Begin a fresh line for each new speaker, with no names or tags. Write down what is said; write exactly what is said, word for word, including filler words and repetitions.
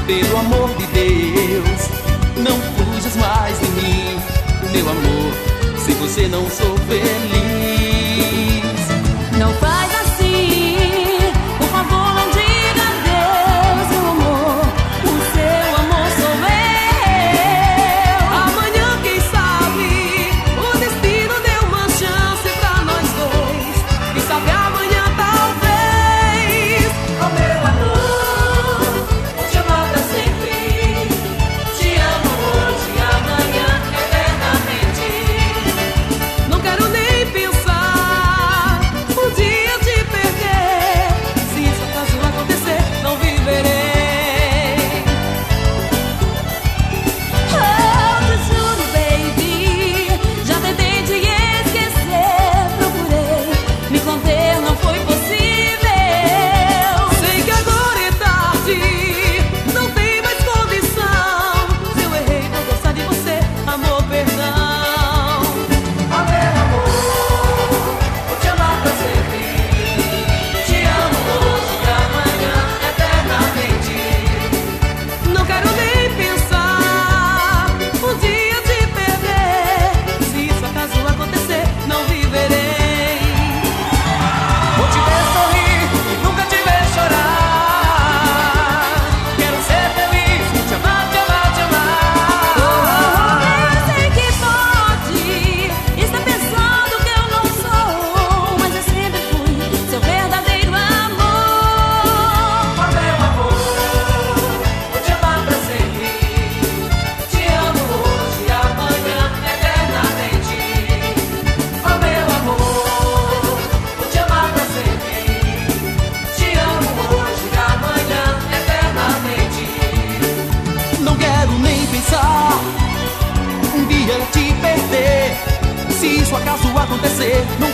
pelo amor de Deus, não fujas mais de mim, meu amor, se você não sou feliz.
Não faz assim, por favor, não diga adeus, meu amor. O seu amor sou eu.
Amanhã, quem sabe, o destino deu uma chance pra nós dois. Quem sabe amanhã, talvez.
Oh, meu amor, vou te amar pra sempre. Te amo hoje, amanhã, eternamente.
Não quero nem pensar um dia te perder. Se isso acaso acontecer, não viverei.
Oh, te juro, baby, já tentei te esquecer. Procurei me conter, não foi possível.
Sei que agora é tarde, não tem mais condição. Se eu errei por gostar de você, amor, perdão.
Oh, meu amor, vou te amar pra sempre. Te amo hoje, amanhã, eternamente.
Não quero nem pensar um dia te perder. Se isso acaso acontecer, não viverei. Vou te ver sorrir e nunca te ver chorar. Quero ser feliz, te amar, te amar, te amar.
Eu sei que pode estar pensando que eu não sou, mas eu sempre fui seu verdadeiro amor. Oh, meu amor, vou te amar pra sempre. Te amo hoje, amanhã, eternamente. Oh, meu amor, vou te amar pra sempre. Te amo hoje, amanhã, eternamente.
Não quero nem pensar um dia te perder. Se isso acaso acontecer, não